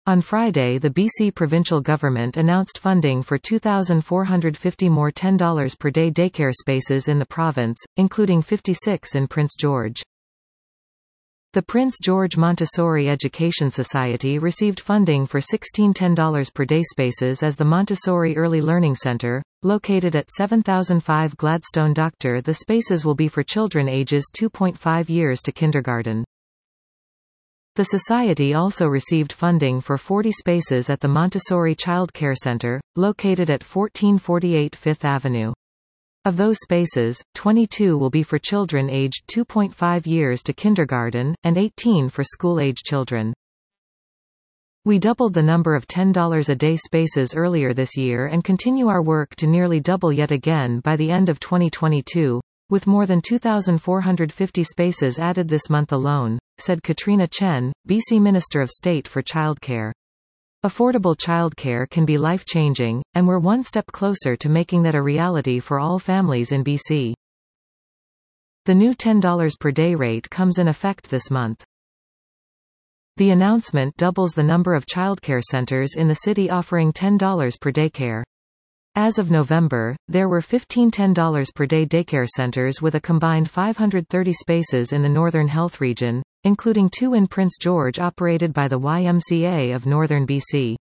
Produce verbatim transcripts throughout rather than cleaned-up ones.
On Friday, the B C provincial government announced funding for two thousand four hundred fifty more ten dollars per day daycare spaces in the province, including fifty-six in Prince George. The Prince George Montessori Education Society received funding for sixteen ten dollars per day spaces as the Montessori Early Learning Center, located at seven thousand five Gladstone Doctor. The spaces will be for children ages two point five years to kindergarten. The Society also received funding for forty spaces at the Montessori Child Care Center, located at fourteen forty-eight Fifth Avenue. Of those spaces, twenty-two will be for children aged two point five years to kindergarten, and eighteen for school-age children. We doubled the number of ten dollars a day spaces earlier this year and continue our work to nearly double yet again by the end of twenty twenty-two, with more than two thousand four hundred fifty spaces added this month alone, said Katrina Chen, B C Minister of State for Childcare. Affordable childcare can be life-changing, and we're one step closer to making that a reality for all families in B C. The new ten dollars per day rate comes in effect this month. The announcement doubles the number of childcare centers in the city offering ten dollars per day care. As of November, there were fifteen ten dollars per day daycare centers with a combined five hundred thirty spaces in the Northern Health Region, including two in Prince George operated by the Y M C A of Northern B C.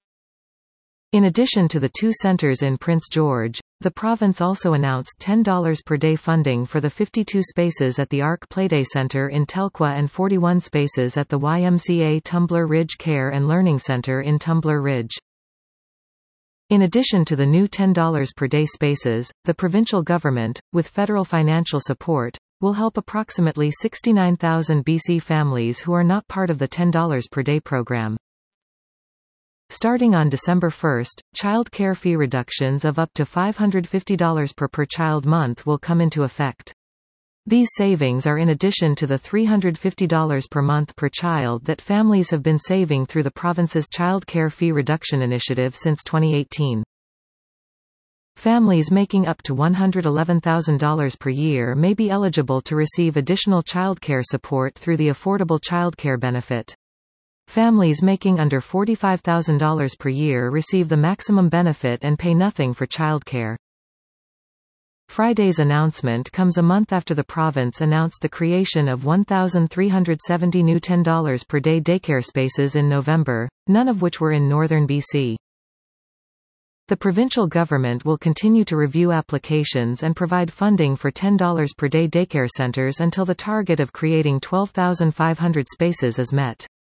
In addition to the two centers in Prince George, the province also announced ten dollars per day funding for the fifty-two spaces at the Arc Playday Center in Telkwa and forty-one spaces at the Y M C A Tumbler Ridge Care and Learning Center in Tumbler Ridge. In addition to the new ten dollars per day spaces, the provincial government, with federal financial support, will help approximately sixty-nine thousand B C families who are not part of the ten dollars per day program. Starting on December first, child care fee reductions of up to five hundred fifty dollars per per child month will come into effect. These savings are in addition to the three hundred fifty dollars per month per child that families have been saving through the province's child care fee reduction initiative since twenty eighteen. Families making up to one hundred eleven thousand dollars per year may be eligible to receive additional childcare support through the Affordable Childcare Benefit. Families making under forty-five thousand dollars per year receive the maximum benefit and pay nothing for childcare. Friday's announcement comes a month after the province announced the creation of one thousand three hundred seventy new ten dollars per day daycare spaces in November, none of which were in northern B C. The provincial government will continue to review applications and provide funding for ten dollars per day daycare centers until the target of creating twelve thousand five hundred spaces is met.